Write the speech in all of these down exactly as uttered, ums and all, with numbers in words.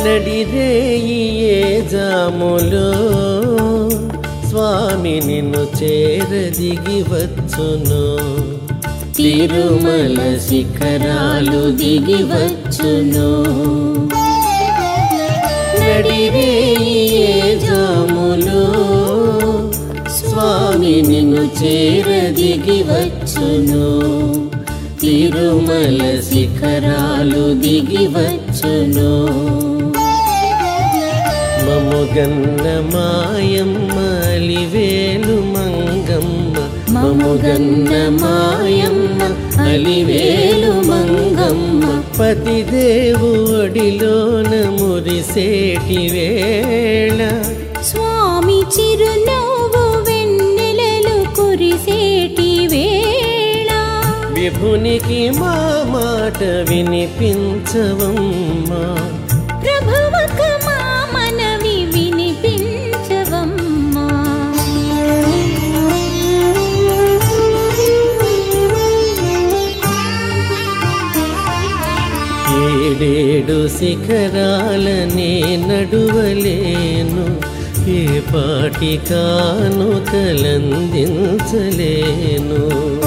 నడిరేయి ఏ జాములో స్వామి నిన్ను చేరదిగి వచ్చును, తిరుమల శిఖరాలు దిగి వచ్చును. నడిరేయి ఏ జాములో స్వామి నిన్ను చేరదిగి వచ్చును, తిరుమల శిఖరాలు దిగి వచ్చును. మముగన్న మాయమ్మ అలివేలు మంగమ్మ, మముగన్న మాయమ్మ అలివేలు మంగమ్మ, పతిదేవు ఒడిలోన మురిసేటి వేళ స్వామి చిరునవ్వు వెన్నెలలు కురిసేటి వేళ విభునికి మా మాట వినిపించవమ్మా, ప్రభువక మా మనవి వినిపించవమ్మా. ఏడేడు శిఖరాలనే నడువలేను, ఏ పాటి కానుకలందించలేను.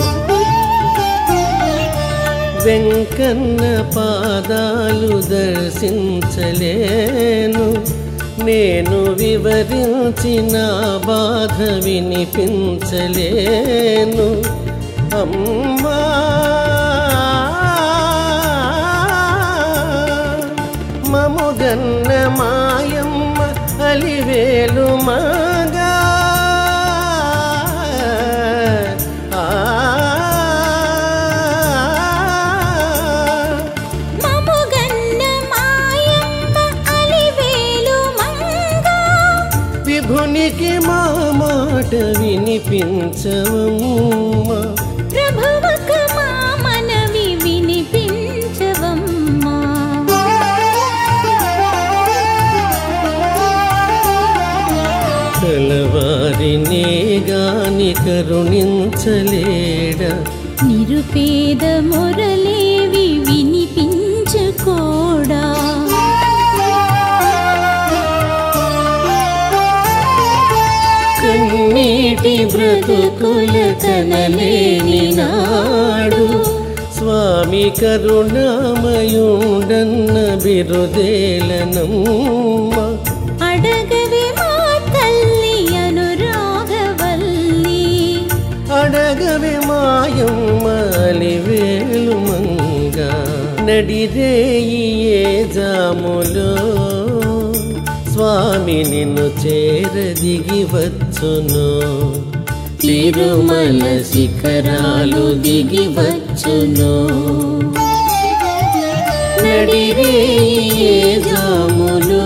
వెంకన్న పాదాలు దర్శించలేను, నేను వివరించిన బాధ వినిపించలేను. అమ్మా మముగన్న మాయమ్మ అలివేలు మగా, విభునికి మా మాట వినిపించవమ్మా, ప్రభువక మా మనవి వినిపించవమ్మా. కలవారినే గాని కరుణించలేడా, నిరుపేద మొరలేవి వినిపించుకోడా. కన్నీటి బ్రతుకుల కనలేని నాడు స్వామి కరుణామయుండన్న బిరుదేలనమ్మ, అడగవే మా తల్లి అనురాగవల్లి, అడగవే మాయమ్మ అలివేలు మంగ. నడిరేయి ఏ జాములో స్వామి నిన్ను చేరదిగి వచ్చును, తిరుమల శిఖరాలు దిగి వచ్చును. నడిరేయి ఏ జాములో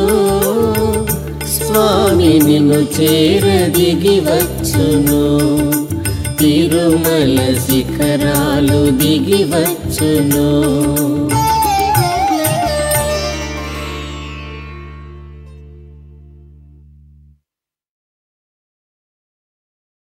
స్వామి నిన్ను చేరదిగి వచ్చును, తిరుమల శిఖరాలు దిగి వచ్చును.